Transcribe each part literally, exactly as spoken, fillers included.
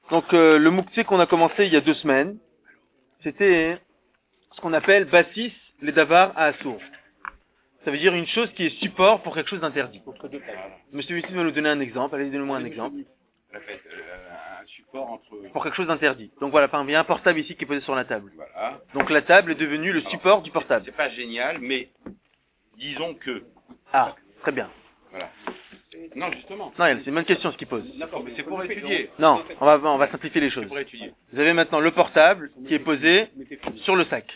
Donc euh, le mouktsé qu'on a commencé il y a deux semaines, c'était ce qu'on appelle Bassis les Davar à Assour. Ça veut dire une chose qui est support pour quelque chose d'interdit. Monsieur Yusuf va nous donner un exemple. Allez, donnez-moi un exemple. Répète, euh, un support entre... Pour quelque chose d'interdit. Donc voilà, par exemple, il y a un portable ici qui est posé sur la table. Voilà. Donc la table est devenue le Alors, support du portable. C'est pas génial, mais disons que... Ah, très bien. Voilà. Non, justement. Non, c'est une bonne question ce qu'il pose. D'accord, mais c'est pour étudier. Non, on va, on va simplifier les choses. C'est pour étudier. Vous avez maintenant le portable qui est posé sur le sac.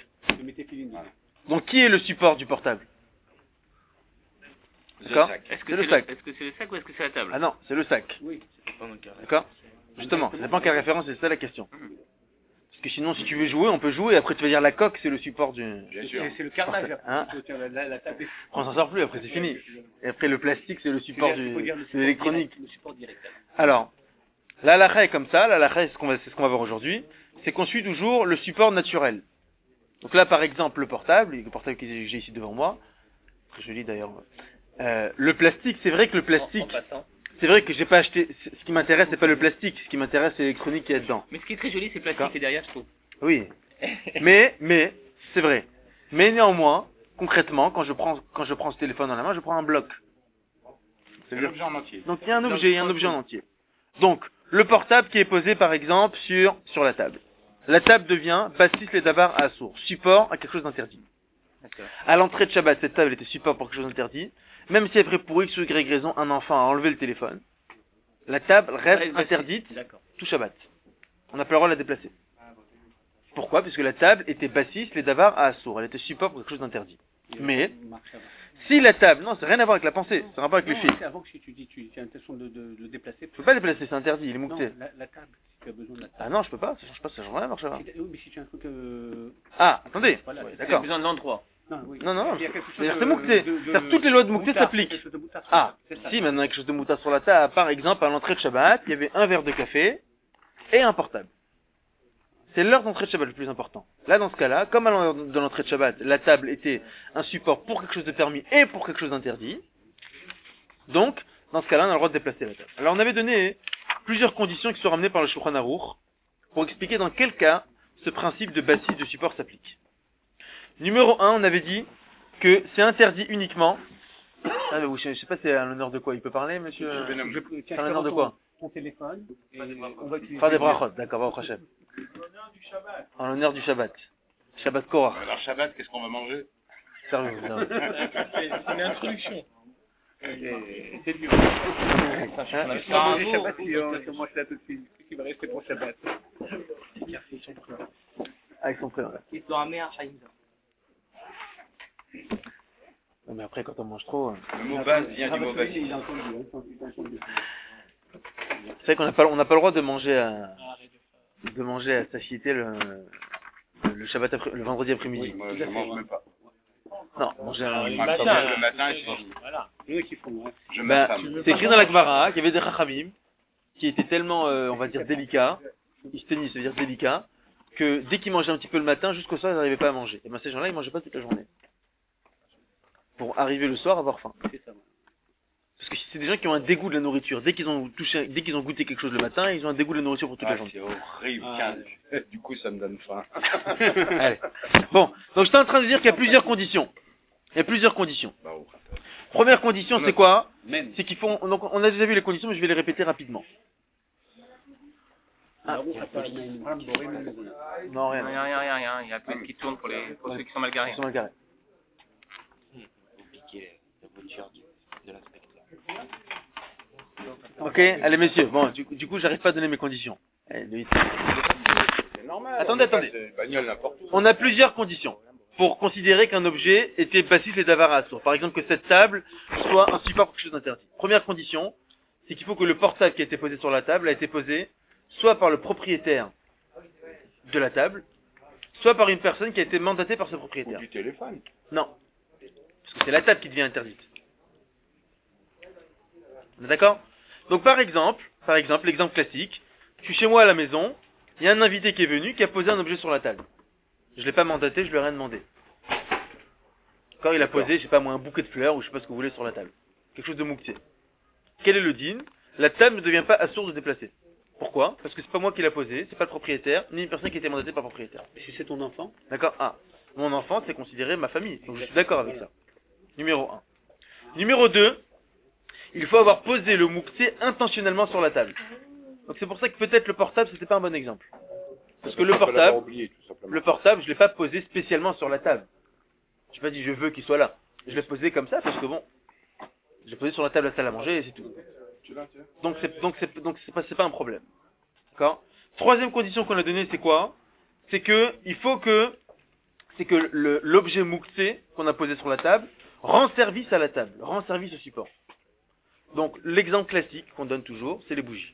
Donc qui est le support du portable? D'accord? Est-ce que C'est le c'est sac. le, est-ce que c'est le sac ou est-ce que c'est la table? Ah non, c'est le sac. Oui. D'accord? Justement, ça dépend quelle référence, c'est ça la question. Parce que sinon, si tu veux jouer, on peut jouer, après tu vas dire la coque, c'est le support du... Bien sûr. C'est le carnage, Hein? la, la, la table. On s'en sort plus, après c'est fini. Et après le plastique, c'est le support du... Faut dire le de support l'électronique. direct, le support direct. Alors, la halakha est comme ça, la halakha, c'est ce qu'on va, c'est ce qu'on va voir aujourd'hui, c'est qu'on suit toujours le support naturel. Donc là, par exemple, le portable, le portable que j'ai ici devant moi, très joli d'ailleurs, euh, le plastique, c'est vrai que le plastique, c'est vrai que j'ai pas acheté, ce qui m'intéresse, c'est pas le plastique, ce qui m'intéresse, c'est l'électronique qui est dedans. Mais ce qui est très joli, c'est le plastique qui est derrière, je trouve. Oui. Mais, mais, c'est vrai. Mais néanmoins, concrètement, quand je prends, quand je prends ce téléphone dans la main, je prends un bloc. C'est l'objet en entier. Donc il y a un objet, il y a un objet en entier. Donc, le portable qui est posé par exemple sur, sur la table. La table devient Bassis les Dabar à Assour, support à quelque chose d'interdit. À l'entrée de Shabbat, cette table était support pour quelque chose d'interdit. Même si après pour X ou Y raison, un enfant a enlevé le téléphone, la table reste interdite tout Shabbat. On n'a pas le droit de la déplacer. Pourquoi? Parce que la table était Bassis les Davar à Assour. Elle était support pour quelque chose d'interdit. Mais, si la table, non, ça n'a rien à voir avec la pensée, ça n'a rien à voir avec les filles. Avant que tu dis, tu as l'intention de, de, de le déplacer. Je peux pas déplacer, c'est interdit, il est Non, moukté. la, la table, si tu as besoin de la table. Ah non, je peux pas, ça change pas, ça change rien, marche pas. Oui, mais si tu as un truc... Euh... Ah, attendez, Voilà, ouais, Tu as d'accord. besoin de l'endroit. Non, oui. Non, non, non, Il y a quelque chose c'est-à-dire de- c'est moukté. de- de- C'est-à-dire toutes les lois de moukté moutard, s'appliquent. quelque chose de moutard sur Ah, la table, c'est ça. si, maintenant quelque chose de moutard sur la table, par exemple, à l'entrée de Shabbat, il y avait un verre de café et un portable. C'est l'heure d'entrée de Shabbat le plus important. Là, dans ce cas-là, comme à l'heure de l'entrée de Shabbat, la table était un support pour quelque chose de permis et pour quelque chose d'interdit, donc, dans ce cas-là, on a le droit de déplacer la table. Alors, on avait donné plusieurs conditions qui sont ramenées par le Shulchan Aruch pour expliquer dans quel cas ce principe de bassis de support s'applique. Numéro un, on avait dit que c'est interdit uniquement... Ah, mais je ne sais pas c'est à l'honneur de quoi. Il peut parler, monsieur? Je- C'est tiens, à je l'honneur de prends quoi? ton téléphone, et on va utiliser... Faire des brachot, d'accord, va au Hachem. En l'honneur du Shabbat. Shabbat Korach. Alors Shabbat, qu'est-ce qu'on va manger? Sérieux, sérieux. C'est une introduction. C'est dur. Hein? On va manger Shabbat, si on se mange là tout de suite. Qu'est-ce qui va rester pour Shabbat? Avec son frère, là. Ils sont amenés à Chaïmza. Non, mais après, quand on mange trop... euh, Le mot base vient du mot bassis. Il a entendu, il a entendu. C'est vrai qu'on n'a pas, on n'a pas le droit de manger à, de manger à satiété le, le Shabbat après, le vendredi après-midi. Moi, je mange même pas. Non, manger à... Je mange pas le matin et je finis. Voilà. Il y en a qui font, hein. Je Ben, m'affame. c'est écrit dans la Gemara qu'il y avait des Chachamim qui étaient tellement, euh, on va dire, délicats, isténis, c'est-à-dire délicats, que dès qu'ils mangeaient un petit peu le matin, jusqu'au soir, ils n'arrivaient pas à manger. Et ben ces gens-là, ils mangeaient pas toute la journée. Pour arriver le soir, avoir faim. C'est ça. Parce que c'est des gens qui ont un dégoût de la nourriture. Dès qu'ils ont touché, dès qu'ils ont goûté quelque chose le matin, ils ont un dégoût de la nourriture pour toute la Ah, journée. c'est horrible. Ah, Tiens, du coup, ça me donne faim. Allez. Bon, donc j'étais en train de dire qu'il y a plusieurs conditions. Il y a plusieurs conditions. Bah, oh. Première condition, c'est quoi? Même. C'est qu'il faut... Donc on a déjà vu les conditions, mais je vais les répéter rapidement. Ah, Alors, on a pas une rame dorée, même. non, Rien, rien. rien, rien, rien. Il y a plus qui tourne pour, les, pour ceux qui sont mal garés. Ils sont mal garés. Ok, allez messieurs. Bon, du, du coup, j'arrive pas à donner mes conditions. Allez, le- C'est normal. Attendez, on est pas attendez. de bagnole n'importe où. On a plusieurs conditions pour considérer qu'un objet était bassis les davar à assour. Par exemple, que cette table soit un support pour quelque chose d'interdit. Première condition, c'est qu'il faut que le portable qui a été posé sur la table a été posé soit par le propriétaire de la table, soit par une personne qui a été mandatée par ce Ou propriétaire. du téléphone. Non. Parce que c'est la table qui devient interdite. On est d'accord? Donc par exemple, par exemple, l'exemple classique, je suis chez moi à la maison, il y a un invité qui est venu, qui a posé un objet sur la table. Je l'ai pas mandaté, je lui ai rien demandé. Quand il a posé, je sais pas moi, un bouquet de fleurs, ou je sais pas ce que vous voulez sur la table. Quelque chose de moukté. Quel est le din? La table ne devient pas assourde de déplacer. Pourquoi? Parce que c'est pas moi qui l'a posé, c'est pas le propriétaire, ni une personne qui a été mandatée par le propriétaire. Et si c'est ton enfant? D'accord? Ah. Mon enfant, c'est considéré ma famille. Donc je suis d'accord avec ça. Numéro un. Numéro deux. Il faut avoir posé le mouktsé intentionnellement sur la table. Donc c'est pour ça que peut-être le portable, c'était pas un bon exemple. Parce que le portable, oublié, tout simplement. le portable, je l'ai pas posé spécialement sur la table. Je n'ai pas dit je veux qu'il soit là. Je l'ai posé comme ça parce que bon, je l'ai posé sur la table à la salle à manger et c'est tout. Tu l'as, tu l'as Donc c'est donc c'est donc c'est pas c'est pas un problème. D'accord? Troisième condition qu'on a donnée, c'est quoi? C'est que il faut que c'est que le- l'objet mouktsé qu'on a posé sur la table rend service à la table, rend service au support. Donc l'exemple classique qu'on donne toujours, c'est les bougies.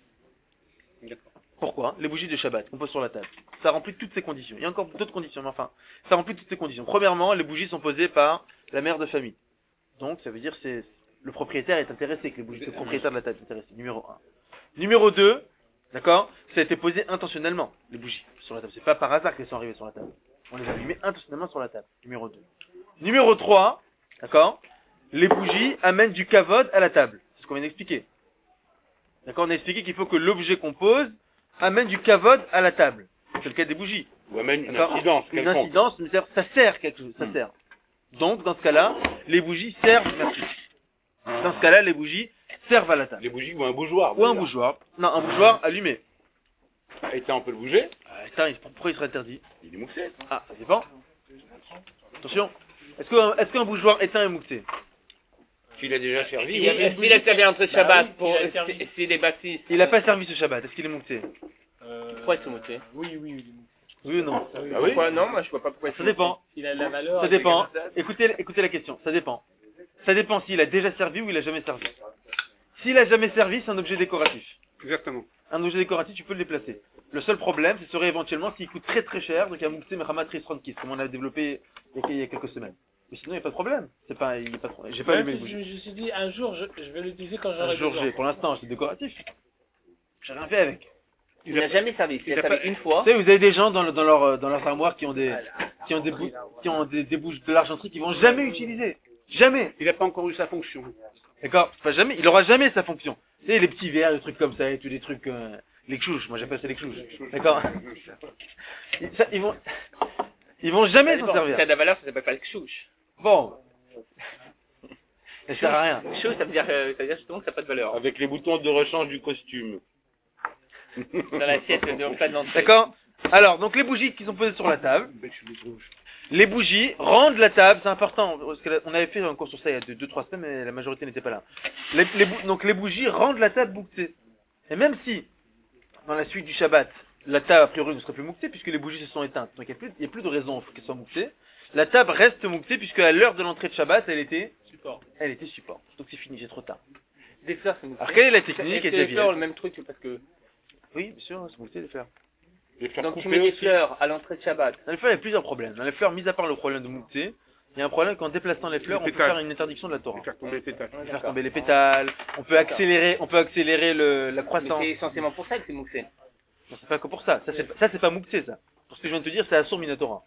Pourquoi? Les bougies de Shabbat qu'on pose sur la table. Ça remplit toutes ces conditions. Il y a encore d'autres conditions, mais enfin, ça remplit toutes ces conditions. Premièrement, les bougies sont posées par la mère de famille. Donc ça veut dire que c'est le propriétaire est intéressé, que les bougies, le propriétaire de la table est intéressé. Numéro un. Numéro deux, d'accord? Ça a été posé intentionnellement, les bougies sur la table. C'est pas par hasard qu'elles sont arrivées sur la table. On les a allumées intentionnellement sur la table. Numéro deux. Numéro trois, d'accord? Les bougies amènent du kavod à la table. C'est ce qu'on vient d'expliquer. D'accord? On a expliqué qu'il faut que l'objet qu'on pose amène du kavod à la table. C'est le cas des bougies. Ou amène une D'accord? incidence Une quelconque. incidence, mais ça, ça sert quelque chose, ça Hmm. sert. Donc, dans ce cas-là, les bougies servent, merci. Dans ce cas-là, les bougies servent à la table. Les bougies ou un bougeoir. Ou un déjà. bougeoir. Non, un bougeoir allumé. Et ça, on peut le bouger. Euh, attends, il- pourquoi il serait interdit? Il est moussé. Ah, ça dépend. Attention. Est-ce qu'un est-ce qu'un bougeoir éteint est mouxé? S'il a déjà servi. Il y oui. avait s'il a servi entre Shabbat oui, pour il a servi. si- s'il est baptiste. Il n'a pas servi ce Shabbat. Est-ce qu'il est mouxé? Pourquoi il se moquait? Oui, oui, oui. Oui ou non? Ah oui. Pourquoi non? Moi je vois pas pourquoi il se Ça moquait. dépend. Il a de la valeur. Ça dépend. Écoutez, écoutez la question. Ça dépend. Ça dépend s'il a déjà servi ou il a jamais servi. S'il a jamais servi, c'est un objet décoratif. Exactement. Un objet décoratif, tu peux le déplacer. Le seul problème, ce serait éventuellement s'il coûte très très cher, donc un mouxé Mechamat Trisronkis, comme on a développé il y a- il y a quelques semaines. Mais sinon, il n'y a pas de problème. C'est pas, il y a pas de problème. J'ai pas allumé Même les si je, bougies. je me suis dit, un jour, je, je vais l'utiliser quand Un j'aurai jour besoin. G, pour l'instant, c'est décoratif. J'ai rien fait avec. Il n'a jamais servi. Il il a a servi pas- une fois. Vous savez, vous avez des gens dans, le- dans leur, euh, dans leur armoire qui ont des, qui ont des, bou- qui ont des, des bouches de l'argenterie qu'ils vont jamais utiliser. Jamais. Il n'a pas encore eu sa fonction. D'accord? C'est pas jamais. Il aura jamais sa fonction. Vous savez, les petits verres, les trucs comme ça, et tous les trucs, euh, les chouches. Moi, j'appelle ça les chouches. D'accord? Ils, ça, ils vont, ils vont jamais s'en Ça servir. a de la valeur, ça s'appelle pas le chouche. Bon. Ça sert à rien. Chouche, ça veut dire, euh, ça veut dire justement que ça n'a pas de valeur. Avec les boutons de rechange du costume. Dans l'assiette de plat de l'entrée. D'accord? Alors, donc les bougies qui sont posées sur la table. Les bougies rendent la table, c'est important, parce que là, on avait fait un cours sur ça il y a deux trois semaines, mais la majorité n'était pas là. Les, les bou- donc les bougies rendent la table mouktée. Et même si, dans la suite du Shabbat, la table a priori ne serait plus mouktée, puisque les bougies se sont éteintes, donc il n'y a, plus- il y a plus de raison qu'elle soit mouktée, la table reste mouktée, puisque à l'heure de l'entrée de Shabbat, elle était, Support. elle était support. Donc c'est fini, c'est trop tard. Des fleurs, c'est moussé. Alors quelle est la Est-ce technique que et les fleurs ont le même truc parce que. Oui, bien sûr, c'est mouktée les fleurs. Les faire Donc tu couper mets des aussi. fleurs à l'entrée de Shabbat. Dans les fleurs, il y a plusieurs problèmes. Dans les fleurs, mis à part le problème de mouktée, il y a un problème qu'en déplaçant les fleurs, on peut pétales. faire une interdiction de la Torah. Faire tomber les pétales. On peut faire tomber les pétales, on peut accélérer, on peut accélérer le, la Mais croissance. c'est essentiellement pour ça que c'est moussé. Non, c'est pas que pour ça. Ça, c'est, ça, c'est pas mouktée, ça. Pour ce que je viens de te dire, c'est Assur Minatora.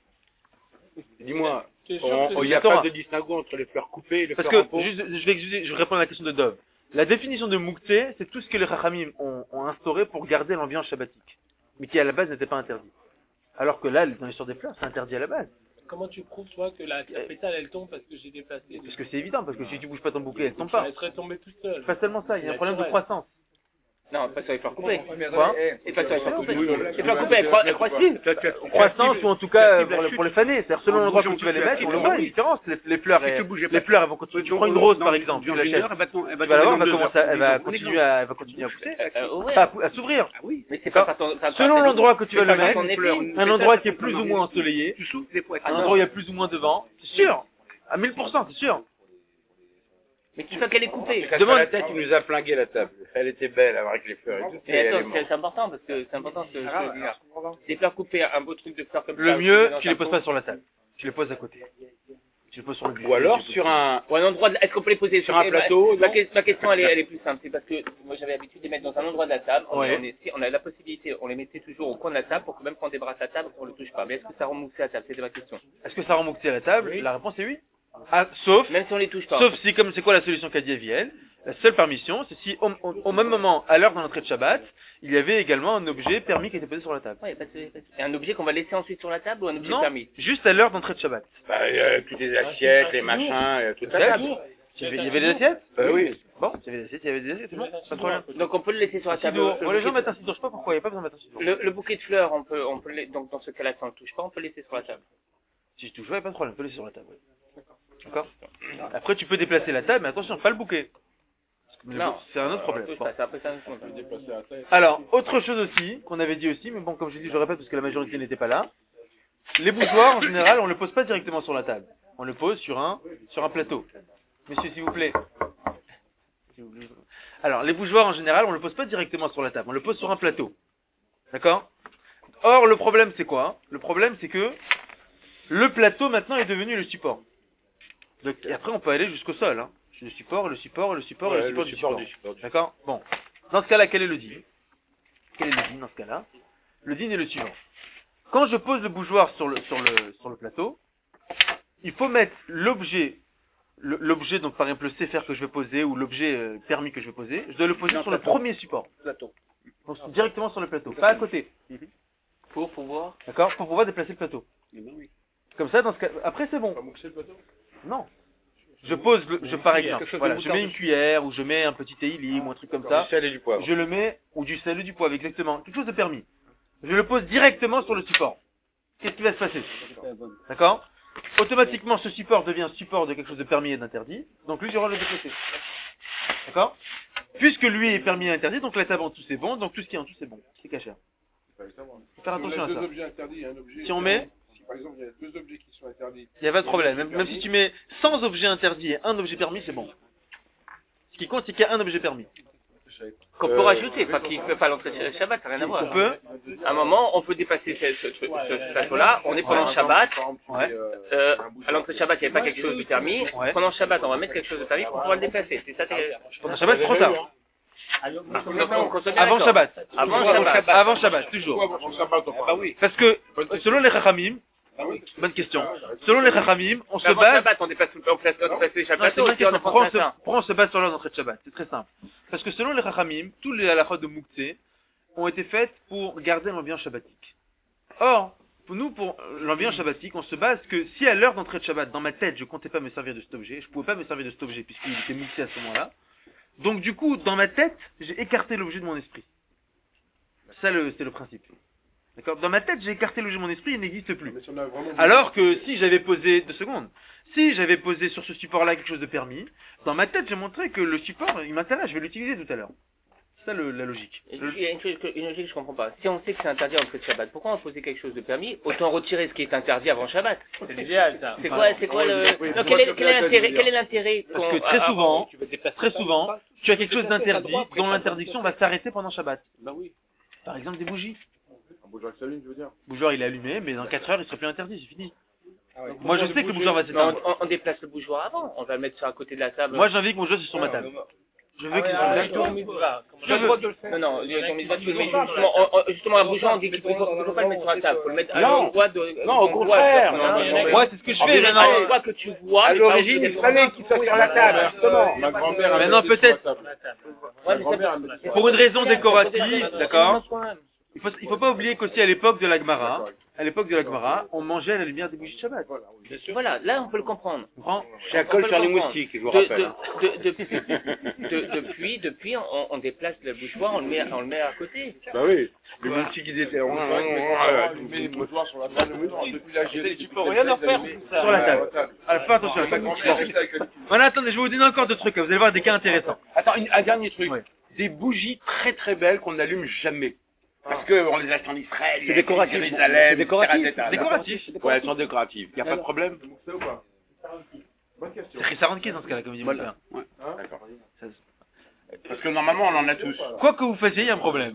Dis-moi, Tu es sûr on- que il c'est- n'y a Torah. pas de distinguo entre les fleurs coupées et les Parce fleurs en que, pot. juste, je vais, je, je réponds à la question de Dov. La définition de mouktée, c'est tout ce que les Chachamim ont, ont instauré pour garder l'ambiance shabbatique. Mais qui à la base n'était pas interdit. Alors que là, dans l'histoire des fleurs, c'est interdit à la base. Comment tu prouves, toi, que la, la pétale, elle tombe parce que j'ai déplacé? Parce que c'est évident, parce que si tu bouges pas ton bouquet, elle tombe pas. Elle serait tombée toute seule. C'est pas seulement ça, il y a un problème de Naturel. croissance. Non, pas sur les fleurs coupées. Quoi? Et pas sur les fleurs coupées. Oui, oui. Les fleurs coupées, elles croi- elles croissent plus. Croissance ou en tout cas euh, active la pour, le- chute. pour les faner. C'est-à-dire selon En l'endroit bougeant où tu vas les tout, mettre, tu on le actives voit la une différence. Les, les fleurs, Si elles, tu bouges les pas- fleurs, elles vont continuer. Tu prends une rose par exemple, tu la jettes. Elle va, tom- elle va Tu vas la voir, tomber elle va dans deux commencer, heures. à- elle va Un continuer exemple. à, elle va continuer à pousser. Euh, ouais. Pas à, pou- à s'ouvrir. Ah oui. Mais c'est pas par ton. par- Selon par- l'endroit que tu vas c'est le pas par mettre, ton épine. un endroit qui est plus ou moins ensoleillé, Tu souffles des fois. un endroit où il y a plus ou moins de vent, c'est sûr. À mille pour cent, c'est sûr. Mais qui fait qu'elle est coupée. Demande Demande- la tête, il nous a flingué la table. Elle était belle avec les fleurs et tout. et Mais elle est attends, c'est morte. c'est important parce que c'est important ce que je Ah, veux dire. Des fleurs coupées, un beau truc de fleurs comme ça. Le ou mieux, dans tu un les poses pot. pas sur la table. Tu les poses à côté. Tu les poses sur le buffet. Ou alors tu les sur poses- un... Ou un endroit de... Est-ce qu'on peut les poser Sur un ma- plateau, ma, non que- ma question, elle est, elle est plus simple. C'est parce que moi, j'avais l'habitude de les mettre dans un endroit de la table. On, Ouais. on, est, si on a la possibilité, on les mettait toujours au coin de la table pour que même quand on débrasse la table, on ne le touche pas. Mais est-ce que ça rend moussé la table? C'était ma question. Est-ce que ça rend mouxé à la table? Oui. La réponse est oui. Ah, sauf, Même si on les touche pas. sauf si, comme c'est quoi la solution qu'a dit Aviel? La seule permission, c'est si au, au- au même moment, à l'heure de l'entrée de Shabbat, il y avait également un objet permis qui était posé sur la table. Ouais, parce que, parce que- et un objet qu'on va laisser ensuite sur la table ou un objet Non, permis? juste à l'heure d'entrée de Shabbat. Bah, euh, toutes les assiettes, les machins, euh, toute la Assiettes table. Il y avait, il y avait des assiettes Euh, oui. Bon, il y avait des assiettes, il y avait des assiettes, c'est bon, pas de problème. Donc on peut le laisser sur la Un table. sidour. Le, Bon, les gens bouquet- mettent un sidour, je sais pas pourquoi, il n'y a pas besoin de mettre un sidour. le, le bouquet de fleurs, on peut, on peut le, donc dans ce cas-là, ça ne touche pas, on peut le laisser sur la table. Si je touche pas, il n'y a pas de problème, on peut le laisser sur la table. oui. D'accord. Après, tu peux déplacer la table, mais attention, pas le bouquet. Mais Non. bon, c'est un autre On problème. touche Bon. pas, c'est après ça, on peut déplacer la table. Alors, autre chose aussi, qu'on avait dit aussi, mais bon, comme je dis, je le répète parce que la majorité n'était pas là. Les bougeoirs, en général, on ne le pose pas directement sur la table. On le pose sur un, sur un plateau. Monsieur, s'il vous plaît. Alors, les bougeoirs, en général, on ne le pose pas directement sur la table. On le pose sur un plateau. D'accord? Or, le problème, c'est quoi? Le problème, c'est que le plateau, maintenant, est devenu le support. Donc, et après, on peut aller jusqu'au sol, hein. Le support, le support, le support, et Ouais, le support le du support support. du support du- D'accord? Bon. Dans ce cas-là, quel est le din? Quel est le din dans ce cas-là? Le din est le suivant. Quand je pose le bougeoir sur le, sur le, sur le plateau, il faut mettre l'objet, le- l'objet, donc par exemple le séfer que je vais poser, ou l'objet euh, permis que je vais poser, je dois le poser Non, sur le plateau. premier support. Plateau. Donc directement sur le plateau, pas à côté. Pour pouvoir. D'accord? Pour pouvoir déplacer le plateau. Comme ça, dans ce cas, après c'est bon. Non. Je pose, le, je par exemple, voilà, je mets une cuillère, ou je mets un petit téilim, ou un truc comme ça. Du sel et du poivre. Je le mets, ou du sel ou du poivre, exactement. Quelque chose de permis. Je le pose directement sur le support. Qu'est-ce qui va se passer? D'accord? Automatiquement, ce support devient support de quelque chose de permis et d'interdit. Donc lui, j'aurai le déplacer. D'accord? Puisque lui est permis et interdit, donc la table en dessous c'est bon, donc tout ce qui est en dessous c'est bon. C'est cachère. Faut faire attention à deux ça. objets interdits et un objet Si on met, si par exemple il y a deux objets qui sont interdits, il n'y a pas de problème. Même, même si tu mets cent objets interdits et un objet permis, c'est bon. Ce qui compte, c'est qu'il y a un objet permis. Qu'on peut Euh, rajouter, pas qu'il fait pas l'entrée de Shabbat, ça n'a rien à voir. On peut, À un moment, on peut dépasser ce, ce, ce, ce plateau-là, on est pendant Shabbat, ouais. euh, à l'entrée de Shabbat, il n'y avait pas quelque chose de permis, Ouais. pendant Shabbat, on va mettre quelque chose de permis pour pouvoir le déplacer. C'est ça, c'est... Pendant Shabbat, c'est trop tard. Donc, on se met Avant d'accord. Shabbat. Avant Shabbat. Avant Shabbat, toujours. pourquoi on s'abat on Bah oui. Parce que, selon les Chachamim, bonne question. Selon les Chachamim, on se Avant base. Shabbat, on dépasse, on place, on dépasse les Non, Shabbats, c'est une bonne et on question. est Pourquoi on, se, ça. pourquoi on se base sur l'heure d'entrée de Shabbat? C'est très simple. Parce que selon les Chachamim, tous les halachot de Mouktsé ont été faites pour garder l'ambiance shabbatique. Or, pour nous, pour l'ambiance shabbatique, on se base que si à l'heure d'entrée de Shabbat, dans ma tête, je comptais pas me servir de cet objet, je pouvais pas me servir de cet objet puisqu'il était Mouktsé à ce moment-là. Donc du coup, dans ma tête, j'ai écarté l'objet de mon esprit. Ça, le, c'est le principe. D'accord? Dans ma tête, j'ai écarté l'objet de mon esprit, il n'existe plus. Mais si on a vraiment Alors que si j'avais posé, deux secondes, si j'avais posé sur ce support-là quelque chose de permis, dans ma tête, j'ai montré que le support, il m'intéresse, je vais l'utiliser tout à l'heure. C'est ça le- la logique. Il Le- y a une, chose que- une logique que je comprends pas. Si on sait que c'est interdit en entrée de Shabbat, pourquoi on poser quelque chose de permis? Autant retirer ce qui est interdit avant Shabbat. C'est l'idéal, ça. C'est quoi, c'est quoi le, oui, non, je quel vois est, ce que quel est tu veux l'intérêt, dire. quel est l'intérêt Parce qu'on- que très ah, souvent, tu veux déplacer très ça, souvent, pas tu as quelque chose d'interdit dont l'interdiction va s'arrêter pendant Shabbat. Bah oui. Par exemple, des bougies. Un bougeoir qui s'allume, je veux dire. Le bougeoir, il est allumé, mais dans quatre heures, il sera plus interdit, c'est fini. Ah ouais. Moi, je sais que le bougeoir va Non, s'éteindre. on, on déplace le bougeoir avant. On va le mettre sur à côté de la table. Moi, j'ai envie que mon jeu soit sur ma table. Je veux qu'il soit Ah, sur ma ouais, table. Je veux. Non, non, il y a ton mitzvah, tu le mets justement, on- on- justement, un bougeoir, on dit qu'il ne faut, faut pas le mettre sur la table. Il faut le mettre à Non. l'endroit de. Non, au de- contraire. de- Non, non, non, Moi, c'est ce que je En fais vérité, maintenant. À l'endroit que tu vois. À mais pas l'origine, au- il fallait qu'il soit sur la table, justement. Ma grand-mère. Maintenant, avait été sur peut-être- la table. Ouais, Ma mais grand-mère, ça- elle mettait Pour une raison décorative, d'accord? quand même. Il faut, il faut pas oublier qu'aussi à l'époque de la Gemara, à l'époque de la Gemara, on mangeait à la lumière des bougies de Shabbat. Voilà, là, on peut le comprendre. Tu comprends? Ça colle sur les moustiques, je vous De- rappelle. de- de- depuis, de- depuis, depuis, on, on déplace le bougeoir, on le met, on le met à côté. Bah oui. Les moustiques, ils étaient... allumer les bougeoirs sur la table. Depuis la Gérie, Tu peux rien en faire sur la table. Alors, fais attention à ça. Bon. Voilà, attendez, je vais vous donner encore deux trucs. Vous allez voir des cas intéressants. Attends, une- un dernier truc. Ouais. Des bougies très très belles qu'on n'allume jamais. Parce que on les achète en Israël, C'est décoratif. Jérusalem, C'est décoratif. et cetera, et cetera. Décoratif. Ouais, elles sont décoratives. Il n'y a pas de problème. C'est ou pas? Bonne question. C'est Chissarantki dans ce cas-là, comme il dit mon Voilà. père. Ouais. Hein? D'accord. Ça- Parce que normalement, on en a tous. Quoi que vous fassiez, il y a un problème.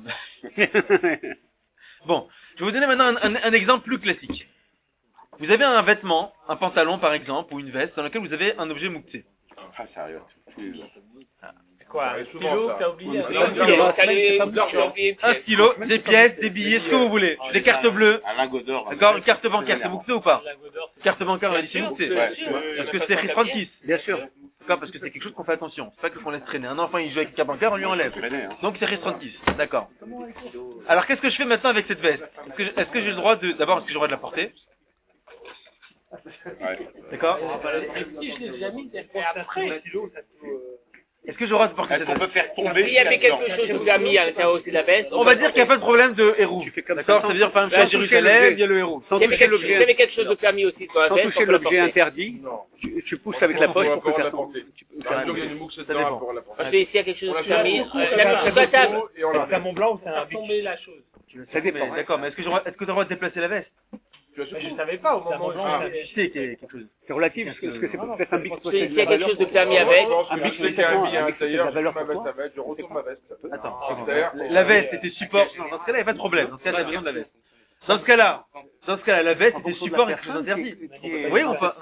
Bon, je vais vous donner maintenant un, un- un exemple plus classique. Vous avez un vêtement, un pantalon par exemple, ou une veste, dans lequel vous avez un objet mouktsé. Ah, sérieux. Tous les jours. Quoi, Ouais, un souvent, stylo, ça. t'as oublié Oui, un mais stylo. c'est Non, pas- calé, c'est pas- j'ai oublié. Un stylo, des pièces, des billets, ce que vous voulez. Des cartes bleues. Un lingot d'or. D'accord, une carte bancaire, c'est mouktsé ou pas? Lingot d'or, c'est- Carte bancaire, Bien c'est sûr, mouktsé. bien Ouais. sûr. Parce que c'est Chissarantki. Bien sûr. D'accord, parce que c'est quelque chose qu'on fait attention. C'est pas que qu'on laisse traîner. Un enfant, il joue avec un cabancar, on lui enlève. Donc c'est restrictif. D'accord. Alors qu'est-ce que je fais maintenant avec cette veste? Est-ce que, est-ce que j'ai le droit de, d'abord, est-ce que j'ai le droit de la porter? Ouais. D'accord. Si je l'ai déjà mis, c'est après. Est-ce que j'ai le droit de porter Est-ce cette qu'on veste? peut faire tomber S'il y avait quelque chose de permis à l'intérieur aussi de la veste, On va dire qu'il n'y a pas de problème de héros. D'accord, ça veut dire par exemple à Jérusalem, il y a le héros. il y avait quelque, il y avait quelque chose de permis aussi sur la Sans veste, toucher on peut la l'objet porter. interdit, tu, tu pousses avec la poche pour que ça tombe. Ça Il y a une mouche Ça dedans dépend. pour la porter. Parce que s'il y a quelque chose On de la fait permis, beaucoup, euh, on la la mise fait sur la table. beaucoup, et on la C'est un Mont Blanc ou c'est un tomber la chose. Ça dépend. Mais D'accord, mais est-ce que j'ai le droit- est-ce que tu as le droit de déplacer la veste? Tu as Je savais pas au moment où Ah. Tu sais qu'il y a quelque chose. C'est relatif, parce que est-ce que c'est peut-être un bic S'il y a quelque chose de permis Je avec, pense un que bic, je sais qu'il y a c'est un billet à un bic, c'est de l'intérieur, la je valeur mets ma pour veste toi. à mettre, je retourne ma veste. Attends, Ah, c'est derrière, bon. on- La veste était support. Non, dans ce cas-là, il n'y a pas de problème. Dans ce cas-là, il n'y a pas besoin de la veste. Dans ce cas-là, dans ce cas-là, la veste En était fonction de support la et quelque chose personne d'interdit. qui- qui est- Oui ou pas?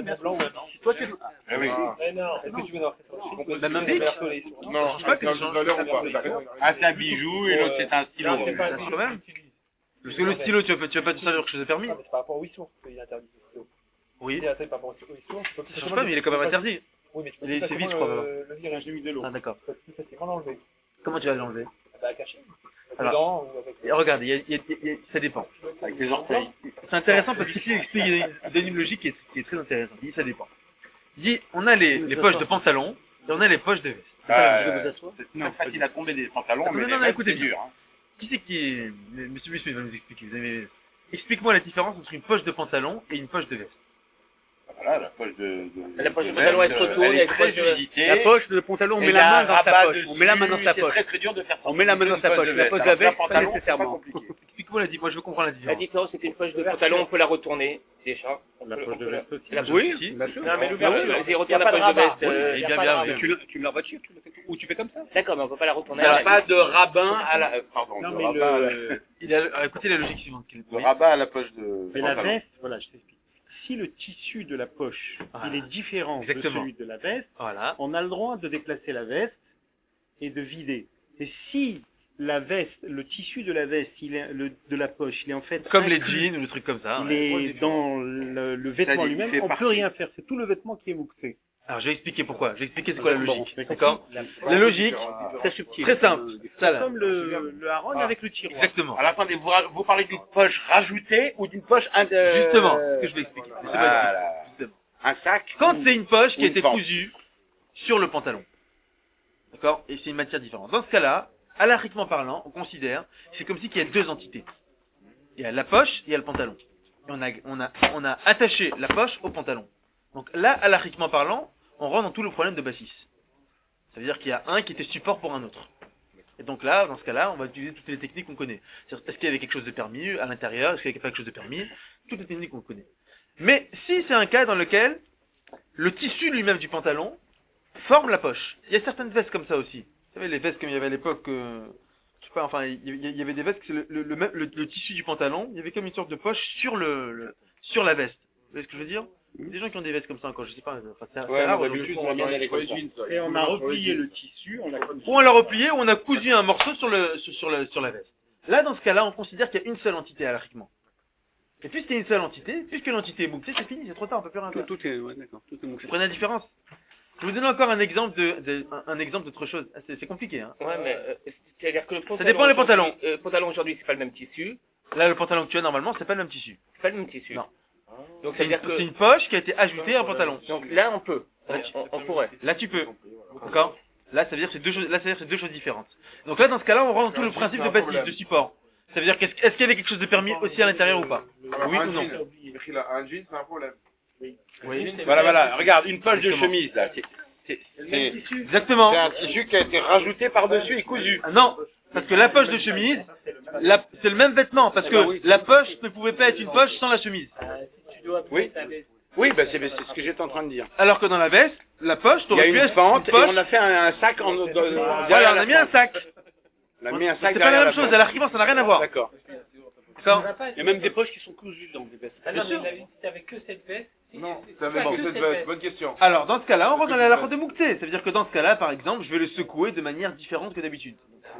Toi, tu Ah oui. Mais non. Est-ce que tu veux dans Même un bic? Non, change pas que non, je change. tout à l'heure, on parlait d'arrêter. Un c'est un bijou et l'autre c'est un stylo. Non, c'est pas Ça change quand même. Parce que le stylo, tu vas pas, tu vas pas te servir quelque chose de permis. Non, mais c'est par rapport au huit sourds qu'il est interdit. Oui. Il est interdit par rapport au huit sourds. tu peux Ça change pas, mais il est quand même interdit. Oui, mais tu peux Il est- plus c'est vite, facilement je crois, le- le virer. j'ai mis de l'eau. Ah d'accord. Tu peux plus facilement l'enlever. Comment tu vas l'enlever? Bah, caché. Alors. Dedans ou avec. Et regarde, il y a- il y a- il y a- ça dépend. Avec les orteils. C'est intéressant parce qu'ici il explique, il donne une logique qui est, qui est très intéressante. Il dit ça dépend. Il dit on a les, les poches de pantalon et on a les poches de veste. C'est pas la même chose. Euh, C'est très facile à tomber des pantalons, Attends, mais non, les non, vestes, écoutez c'est bien. dur. hein. Qui c'est qui est... Monsieur Bussuet va nous expliquer. Vous avez... Explique-moi la différence entre une poche de pantalon et une poche de veste. Voilà, la poche de... de- La poche de de pantalon, elle veste, se retourne, elle il y est a une très poche de- usitée. La poche de pantalon, on Et met il y a la un main dans sa rabat poche. dessus, On met la main dans sa c'est poche. très très dur de faire ça. On met la main dans sa poche. La poche de la veste, pas pantalon, c'est pas nécessairement. compliqué. Explique-moi la différence. Moi je veux comprendre la La différence. différence, c'est qu'une poche de pantalon, on peut la retourner, déjà. La poche de veste aussi. La Oui. poche. bien sûr. Non, mais Ah l'ouverture, oui. c'est retourner la poche de veste. euh, Oui, y a bien, pas de bien, rabat. bien. Tu le- tu me la retires, tu le fais- ou tu fais comme ça. D'accord, mais on peut pas la retourner. Il n'y à a la- pas de rabbin à la... euh, Pardon, Non, de mais rabat à la- le, Il a... alors, écoutez la logique suivante. qu'il- de Oui. rabat à la poche de mais la pantalon. veste, voilà, je t'explique. Si le tissu de la poche, Voilà. il est différent Exactement. de celui de la veste, Voilà. on a le droit de déplacer la veste et de vider. Et si la veste, le tissu de la veste, il est, le, de la poche, il est en fait Comme les inclus, jeans ou le truc comme ça. il ouais. est dans le, le vêtement C'est-à-dire, lui-même, il fait on partie. peut rien faire. C'est tout le vêtement qui est mouxé. Alors je vais expliquer pourquoi. Je vais expliquer c'est quoi la Bon, logique. mais D'accord. la- La logique, Très subtil. très simple. Ça là. Comme le, le haron Ah. avec le tiroir. Exactement. Alors attendez, vous, ra- vous parlez d'une poche rajoutée ou d'une poche... in- euh, Justement, ce que je vais expliquer. Laissez-moi Voilà. expliquer. Justement. Un sac. Quand c'est une poche qui Ou a une été fente. cousue sur le pantalon. D'accord? Et c'est une matière différente. Dans ce cas-là, halakhiquement parlant, on considère, c'est comme si qu'il y a deux entités. Il y a la poche et il y a le pantalon. Et on a, on a, on a attaché la poche au pantalon. Donc là, halakhiquement parlant, on rentre dans tout le problème de bassis. Ça veut dire qu'il y a un qui était support pour un autre. Et donc là, dans ce cas-là, on va utiliser toutes les techniques qu'on connaît. C'est-à-dire, est-ce qu'il y avait quelque chose de permis à l'intérieur? Est-ce qu'il n'y avait pas quelque chose de permis? Toutes les techniques qu'on connaît. Mais si c'est un cas dans lequel le tissu lui-même du pantalon forme la poche. Il y a certaines vestes comme ça aussi. Vous savez, les vestes comme il y avait à l'époque, euh, je sais pas, enfin, il y, il y avait des vestes, que le, le, le, même- le- le tissu du pantalon, il y avait comme une sorte de poche sur le, le- sur la veste. Vous voyez ce que je veux dire? Il y a des gens qui ont des vestes comme ça encore, je sais pas, enfin, c'est c'est Ouais, rare mais aujourd'hui. d'habitude, on regarde les jeans. ça. Et on a replié le tissu, on a comme Ou on l'a replié, ou on a cousu un morceau sur le, sur, sur le, sur la veste. Là, dans ce cas-là, on considère qu'il y a une seule entité halakhiquement. Et puisqu'il y a une seule entité, puisque l'entité est mouxée, c'est fini, c'est trop tard, on peut plus rien tout, faire. tout est, ouais, d'accord, tout est Vous mouché. prenez la différence? Je vais vous donner encore un exemple de, de- un, un exemple d'autre chose. Ah, C'est c'est compliqué, hein. Ouais, mais euh, c'est-à-dire que le pantalon... dépend des pantalons. aujourd'hui- euh, pantalon aujourd'hui, c'est pas le même tissu. Là, le pantalon que tu as, normalement, c'est pas le même tissu. C'est pas le même tissu. Non. Donc ça C'est veut une, dire que... c'est une poche qui a été ajoutée à un pantalon. Donc là, on peut. Là, On, tu- on- on pourrait. Là, tu peux. D'accord? Là, ça veut dire que c'est deux choses, là, ça veut dire que c'est deux choses différentes. Donc là, dans ce cas-là, on rentre dans tout le principe de bâtisse, de support. Ça veut dire qu'est-ce est-ce qu'il y avait quelque chose de permis aussi à l'intérieur ou pas? Oui un ou non? jean, il a un jean, c'est un problème. Oui. Voilà, voilà. Regarde, une poche de Exactement. chemise, là. C'est c'est- c'est- Exactement. c'est un tissu qui a été rajouté par-dessus et cousu. Ah, non. Parce que la poche de chemise, la- c'est le même vêtement. Parce Eh ben que oui. la poche ne pouvait pas être une poche sans la chemise. Oui. Oui, bah c'est c'est ce que j'étais en train de dire. Alors que dans la veste, la poche, Il y a t'aurais pu une être fente une et poche. on a fait un, un sac en... de- de- Voilà, derrière on la a mis un fente. sac. On a mis un sac C'est pas derrière la même chose. fente. À l'arrivant, ça n'a rien à voir. D'accord. D'accord? Il y a même des poches qui sont cousues dans des vestes. Ah non, mais il avait- si t'avais que cette veste. Non, c'est- ça avait pas bon, que cette cette veste. veste. Bonne question. Alors, dans ce cas-là, on rentre dans la lacre de Moukté. Ça veut dire que dans ce cas-là, par exemple, je vais le secouer de manière différente que d'habitude.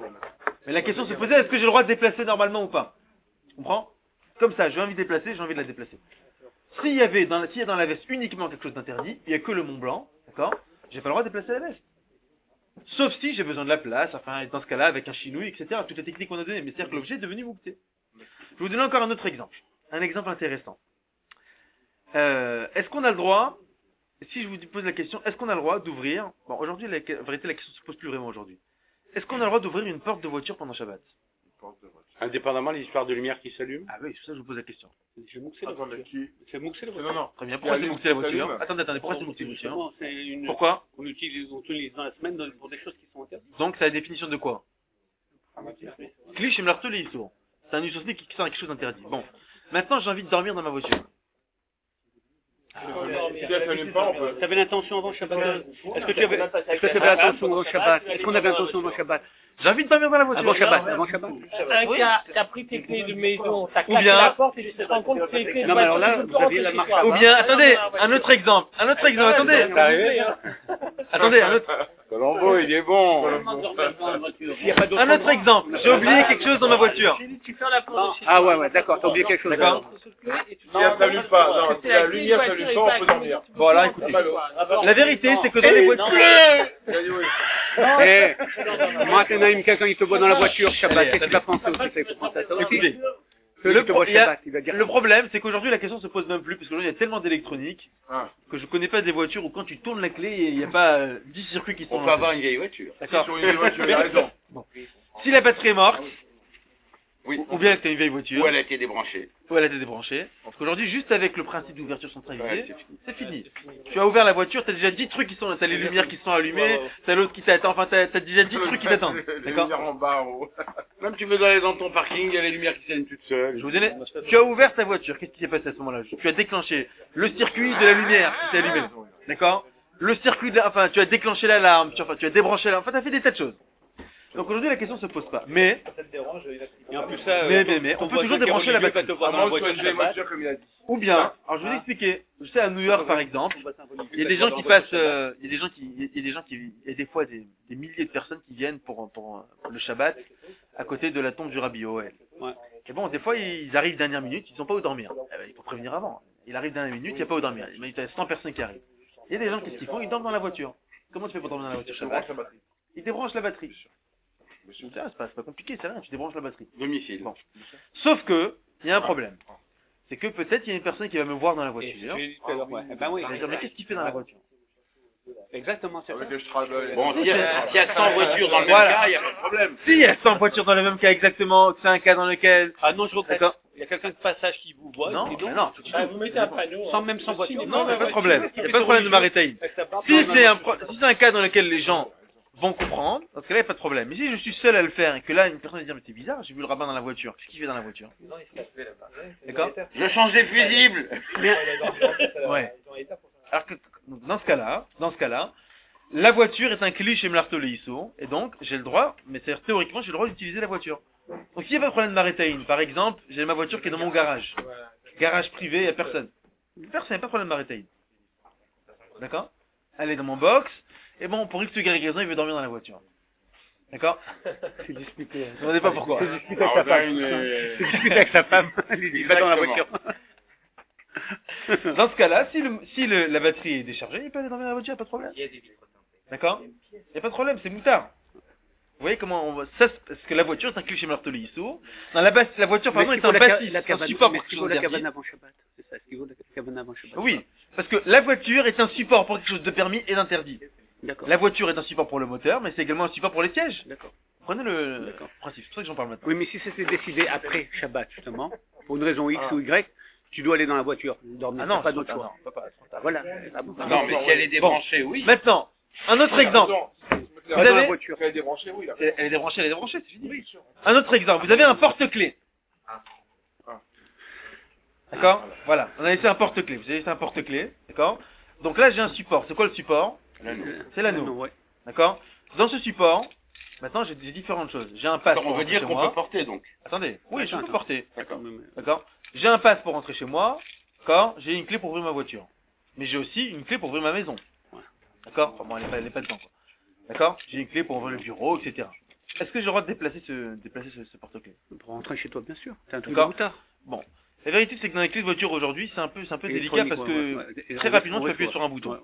Mais la question se posait, est-ce que j'ai le droit de déplacer normalement ou pas? Tu comprends? Comme ça, j'ai envie de déplacer, j'ai envie de la déplacer. S'il y avait dans la, s'il y a dans la veste uniquement quelque chose d'interdit, il n'y a que le Mont Blanc, d'accord? j'ai pas le droit de déplacer la veste. Sauf si j'ai besoin de la place, enfin, dans ce cas-là, avec un chinouille, et cetera. Toutes les techniques qu'on a données, mais c'est-à-dire que l'objet est devenu moukté. Je vais vous donner encore un autre exemple. Un exemple intéressant. Euh, est-ce qu'on a le droit, si je vous pose la question, est-ce qu'on a le droit d'ouvrir, bon, aujourd'hui, la, en vérité, la question se pose plus vraiment aujourd'hui. Est-ce qu'on a le droit d'ouvrir une porte de voiture pendant Shabbat? Indépendamment de l'histoire de lumière qui s'allume. Ah oui, c'est pour ça que je vous pose la question. C'est Mouxé la voiture. C'est Mouxé la voiture. Non, non. Très bien, pourquoi Il y c'est a moukté la les- voiture? s'allume. Attendez, attendez, pourquoi c'est moukté la voiture? Justement, c'est une... Pourquoi? On utilise, on utilise dans la semaine dans- pour des choses qui sont interdites. Donc, c'est la définition de quoi? Cliché chez Mlarteux, les Issours. C'est un usosni qui sert à quelque chose d'interdit. Bon. Maintenant, j'ai envie de dormir dans ma voiture. Si elle s'allume pas, on peut. Tu avais l'intention avant Shabbat de- Est-ce que tu avais, est-ce que tu avais l'intention avant Shabbat? Est-ce qu'on avait l'intention avant Shabbat? J'ai envie de dormir dans la voiture. Avant Shabbat, avant Shabbat. Un cas, t'as pris tes clés de maison, t'as Ou claqué bien- la porte et tu te rends compte que tes clés de Non, mais alors voiture, là, tu peux vous aviez rentrer la chez marche toi. Ou bien, attendez, un autre exemple. Un autre exemple, attendez. C'est arrivé, hein. Attendez, un autre, Colombo, il est bon. Il y a pas d'autre un autre exemple. J'ai oublié quelque chose dans ma voiture. Tu fermes la porte de chez Ah toi. ouais, ouais, d'accord, t'as oublié quelque chose. D'accord. Si elle s'allume pas, non, si la lumière s'allume pas, on peut dormir. Bon, alors écoutez. La vérité, c'est que dans les voitures... Il a dit oui. Eh, moi, t'en as une quelqu'un qui te voit dans la voiture, Shabbat, Allez, qu'est-ce qu'il va penser aussi? Il faut penser à ça aussi. Écoutez, Celui le, qui te pro- voit il y a- Shabbat, il va dire. le problème, c'est qu'aujourd'hui, la question se pose même plus, parce qu'aujourd'hui, il y a tellement d'électronique Ah. que je connais pas des voitures où quand tu tournes la clé, il n'y a pas euh, dix circuits qui sont On peut lancés. avoir une vieille voiture. D'accord. Sur une vieille voiture, il a raison. Si la batterie est morte, Oui. ou bien que tu as une vieille voiture, Ou elle a été débranchée. ou elle a été débranchée, parce qu'aujourd'hui, juste avec le principe d'ouverture Ouais, centralisée, c'est fini. c'est fini. Tu as ouvert la voiture, tu as déjà dix trucs qui sont là, tu as les lumières qui sont allumées, tu as l'autre qui t'attend, enfin, tu as déjà dix trucs qui t'attendent. Les D'accord? lumières en bas, en haut. Même tu veux aller dans ton parking, il y a les lumières qui s'allument toutes seules. Je vous donnais, tu as ouvert ta voiture, qu'est-ce qui s'est passé à ce moment-là? Tu as déclenché le circuit de la lumière qui s'est allumé. D'accord? Le circuit de la, enfin, tu as déclenché l'alarme, tu, enfin, tu as débranché l'alarme, enfin, tu as fait des tas de choses. Donc aujourd'hui, la question se pose pas. Mais, Ça te dérange, il va Et en plus ça, mais, euh, mais, mais, ton on peut voisin toujours qui est débrancher la religieux batterie. va te voir À dans la moins que tu voiture sois une vieille Shabbat. voiture, comme il a dit. Ou bien, alors je vais vous expliquer, je sais à New York par exemple, il y a des gens qui passent, euh, il y a des gens qui, il y a des gens qui, il y a des fois des, des milliers de personnes qui viennent pour, pour, pour le Shabbat à côté de la tombe du Rabbi Yoel. Ouais. Et bon, des fois ils arrivent dernière minute, ils n'ont pas où dormir. Eh ben, il faut prévenir avant. Il arrive dernière minute, il n'y a pas où dormir. Il y a cent personnes qui arrivent. Il y a des gens, qu'est-ce qu'ils font? Ils dorment dans la voiture. Comment tu fais pour dormir dans la voiture Shabbat? Ils débranchent la batterie. C'est pas, c'est pas c'est pas compliqué, c'est rien, tu débranches la batterie. Domicile. Bon. Sauf que, il y a un problème. C'est que peut-être il y a une personne qui va me voir dans la Et voiture. c'est ce que j'ai dit tout à l'heure, ouais. Eh ben oui. Il va dire, mais qu'est-ce qu'il fait dans la voiture? Exactement, c'est ça. Avec le Strabel. Bon, s'il y a s'il y a cent voitures dans le même Voilà. cas, il n'y a pas de problème. Si, il y a cent voitures dans le même cas exactement, que c'est un cas dans lequel... Ah non, je regrette. D'accord. Il y a quelqu'un de passage qui vous voit. Non, et donc, mais non. Ah, vous mettez un panneau. Sans même sans voiture. Non, il n'y a pas de problème. Il n'y a pas de problème de m'arrêter. Avec sa barbe Si dans la c'est un, voiture. pro- si c'est un cas dans lequel les gens vont comprendre, dans ce cas-là, il n'y a pas de problème. Mais si je suis seul à le faire et que là, une personne va dire, mais c'est bizarre, j'ai vu le rabbin dans la voiture. Qu'est-ce qu'il fait dans la voiture? Non, il se fait là-bas. D'accord. Je change les fusibles. Ouais. Alors que, dans ce cas-là, dans ce cas-là, la voiture est un cliché Mlarto Leisso, et donc, j'ai le droit, mais c'est-à-dire théoriquement, j'ai le droit d'utiliser la voiture. Donc, s'il n'y a pas de problème de m'arrêter, par exemple, j'ai ma voiture qui est dans mon garage. Garage privé, il n'y a personne. Personne, il n'y a pas de problème de m'arrêter. D'accord? Elle est dans mon box, et bon, pour X ou Y raison, il veut dormir dans la voiture. D'accord? C'est discuté. Je ne demandez pas pourquoi. C'est discuté avec sa femme. C'est discuté avec sa femme. Il va dans la voiture. Dans ce cas-là, si, le, si le, la batterie est déchargée, il peut aller dormir dans la voiture, il n'y a pas de problème. D'accord? Il n'y a pas de problème, c'est moutard. Vous voyez comment on va... Ça, c'est parce que la voiture est un cliché Martoli Issou. Dans la, bas... la voiture, pardon, est un bâtisse, c'est un support pour quelque chose la d'interdit. cabane avant Shabbat. C'est ça, est-ce qu'il vaut la cabane avant Shabbat? Oui, parce que la voiture est un support pour quelque chose de permis et d'interdit. D'accord. La voiture est un support pour le moteur, mais c'est également un support pour les sièges. D'accord. Prenez le D'accord. principe, c'est pour ça que j'en parle maintenant. Oui, mais si c'était décidé après Shabbat, justement, pour une raison X ou Y, tu dois aller dans la voiture, dormir, Ah non, t'as pas c'est d'autre pas- choix. non, pas- pas- pas- Voilà. Ah bon. Non, mais si elle est débranchée, oui. Maintenant, un autre exemple. Pas Vous dans la avez- voiture. Elle est débranchée, oui. là. Elle elle est débranchée, elle est débranchée, c'est fini. Un autre exemple, vous avez un porte-clés. D'accord? Voilà, on a laissé un porte-clés, vous avez laissé un porte-clés, d'accord? Donc là, j'ai un support. C'est quoi le support? C'est l'anneau. Non, ouais. D'accord? Dans ce support, maintenant, j'ai j'ai différentes choses. J'ai un pass pour On veut rentrer dire chez qu'on moi. peut porter, donc. Attendez, oui, je Attends, peux porter. D'accord. D'accord? J'ai un pass pour rentrer chez moi. D'accord? J'ai une clé pour ouvrir ma voiture. Mais j'ai aussi une clé pour ouvrir ma maison. D'accord? Enfin bon, elle est pas, elle est pas dedans, quoi. D'accord? J'ai une clé pour ouvrir le bureau, et cetera. Est-ce que j'ai le droit de déplacer ce, déplacer ce, ce porte-clés? Pour rentrer chez toi, bien sûr. C'est un truc de D'accord? moutard. Bon. La vérité, c'est que dans les clés de voiture aujourd'hui, c'est un peu, c'est un peu délicat Électronique, parce ouais, que ouais, ouais. très rapidement, tu Ouais, peux appuyer ouais. sur un bouton. Ouais, ouais.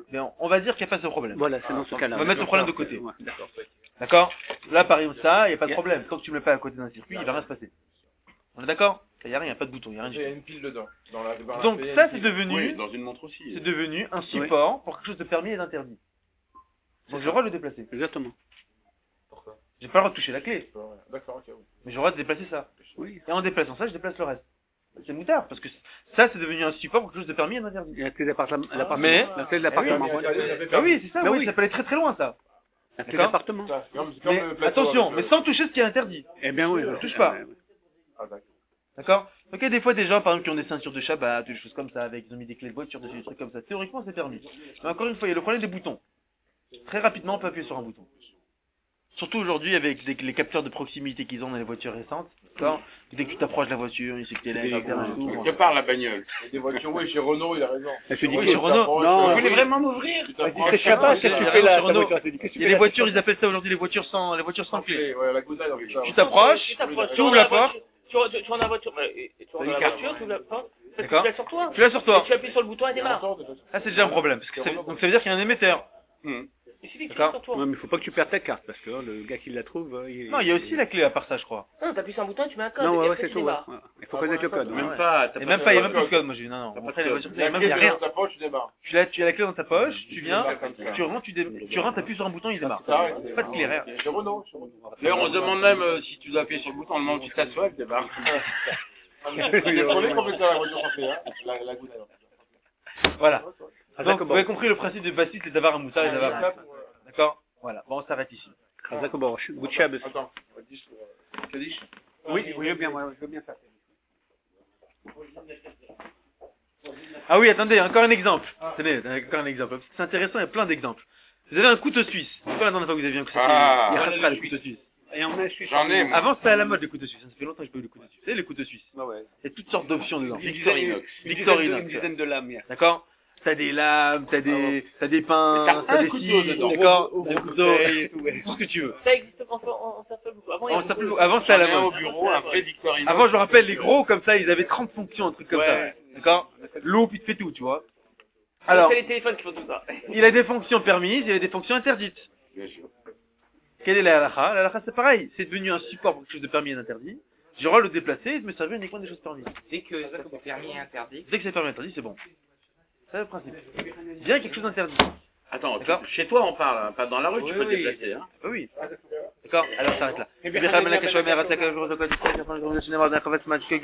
Mais on, on va dire qu'il n'y a pas ce problème. Voilà, c'est dans ce cas-là. On va mettre le problème de côté. Ouais, d'accord. D'accord? Là, par exemple, ça, il n'y a pas de Yeah. problème. Tant que tu ne mets pas à côté d'un circuit, il va rien se passer. On est d'accord? Il n'y a rien, il n'y a pas de bouton, il n'y a rien du Il y a tout. une pile dedans. Dans la, dans la Donc pile, il y a ça, une c'est pile. devenu, Oui, dans une montre aussi. c'est devenu un support pour quelque chose de permis et d'interdit. Donc j'ai le droit de le déplacer. Exactement. J'ai pas le droit de toucher la clé, D'accord, ok. oui. mais j'ai le droit de déplacer ça. Oui. Et en déplaçant ça, je déplace le reste. C'est moutard, parce que ça, c'est devenu un support pour quelque chose de permis et d'interdit. Il y a la clé d'appartement. l'appartement. Mais- La clé de Ah oui, l'appartement. mais voilà. interdit, ça fait Bah perdre. oui, c'est ça, Bah oui, oui. ça peut aller très très loin, ça. La clé D'accord. d'appartement. Ça, c'est comme- c'est comme Mais le plateau attention, avec mais le- sans toucher ce qui est interdit. Eh bien oui. touche pas. Ouais, ouais. Ah, d'accord. D'accord? Donc il y a des fois des gens, par exemple, qui ont des ceintures de Shabbat, ou des choses comme ça, avec, ils ont mis des clés de voiture dessus, des trucs comme ça. Théoriquement, c'est permis. Mais encore une fois, il y a le problème des boutons. Très rapidement, on peut appuyer sur un bouton. Surtout aujourd'hui, avec les, les capteurs de proximité qu'ils ont dans les voitures récentes. D'accord? Dès que tu t'approches de la voiture, il sait que t'es là, Des- et cetera et tout. Quelque part, la bagnole. Il y a des voitures, oui, chez Renault, il a raison. Elle se dit Oui, que- chez Renault. Non, Vous voulez vraiment m'ouvrir? Tu Ouais, t'approches, c'est Shabbat, c'est qu'est-ce que tu la fais là, Renault. ta voiture? C'est dit, qu'est-ce que Il tu y a fais des là, voitures, ils appellent ça aujourd'hui les voitures sans, les voitures sans clé. Ouais, la goudaille, on fait ça. Tu t'approches, Tu t'approches, tu ouvres la porte, Tu rentres tu rentres dans la voiture, mais, et- et tu rentres dans la voiture, tu ouvres la porte, tu D'accord. l'as sur toi. tu l'as sur Et toi. tu appuies sur le bouton et démarre. Ah, c'est déjà un problème. Parce que ça, donc ça veut dire qu'il y a un émetteur. Hmm. Il suffit que tu D'accord. l'aies sur toi. Ouais, mais faut pas que tu perdes ta carte parce que hein, le gars qui la trouve, euh, il... Non, il y a aussi la clé à part ça, je crois. Non, t'appuies sur un bouton, tu mets un code. Non, et ouais, ouais, après c'est tu tout. Ouais. démarres. Ouais. Il faut connaître le code. Ouais. Même pas, t'as Et pas même de- pas, il y a même plus de code, moi j'ai vu. Non, non. T'as pas Après, de les code. voitures, il y La a même, clé il y a dans rien. ta poche, tu démarres. Tu l'as, tu as la clé dans ta poche, tu viens, démarres comme ça. tu rentres, tu, dé- tu rentres, t'appuies sur un bouton, il démarre. Ça arrête. Pas de clé, rien. Chez Renault, chez Renault. D'ailleurs, on se demande même euh, si tu dois appuyer sur le bouton, on demande si tu t'assois, elle débarque. Il y a des collègues qui ont fait ça, la voiture qu'on fait, hein. La, la goudaille. Voilà. Ah, Donc, d'accord, vous avez compris le principe de Bassit, c'est d'avoir un moutard et d'avoir un. D'accord? Voilà. Bon, on s'arrête ici. Khazak Baruch. Good Shabbos. Attends, dix, euh, Kaddish. Oui, oui, je veux bien, ouais, je veux bien faire. Ah oui, attendez, encore un exemple. Tenez, encore un exemple. C'est intéressant, il y a plein d'exemples. Vous avez un couteau suisse. C'est pas la dernière fois que vous avez vu un couteau suisse. Ah. Il y a Khasra, le couteau suisse. Et on a su J'en ai, moi. Avant, c'était à la mode, les couteaux suisses. Ça fait longtemps que je peux eu les couteaux suisses. Vous savez, les couteaux suisses. Ouais, ouais. Il y a toutes sortes d'options dedans. Victorinox. Victorinox. Une dizaine de lames, hier. D'accord? T'as des lames, t'as des, t'as des pains, Mais t'as t'as un des couteau scies, dedans. d'accord? Au- au Des couteaux, bouteille et tout, ouais. tout ce que tu veux. Ça existe, on, on, on s'appelle beaucoup. Avant, il y On avait s'appelle- beaucoup- avant, c'était à J'en la ai un au mode. bureau, un vrai Victorinox. Avant, je me rappelle, les gros, comme ça, ils avaient trente fonctions, un truc comme ça. Ouais. D'accord? L'eau, puis tu fais tout, tu vois. Alors, C'est les téléphones qui font tout ça. il a des fonctions permises, il a des fonctions interdites. Bien sûr. Quelle est la halakha? La halakha, c'est pareil. C'est devenu un support pour quelque chose de permis et d'interdit. J'ai le droit de le déplacer et de me servir uniquement des choses permises. Dès que ça c'est permis et interdit. Dès que c'est permis et interdit, c'est bon. C'est le principe. Bien quelque chose d'interdit. Attends, D'accord. tu- chez toi on parle, hein, pas dans la rue, Oui, tu peux te oui. déplacer. Hein. Ah oui. D'accord? Alors, ça s'arrête là.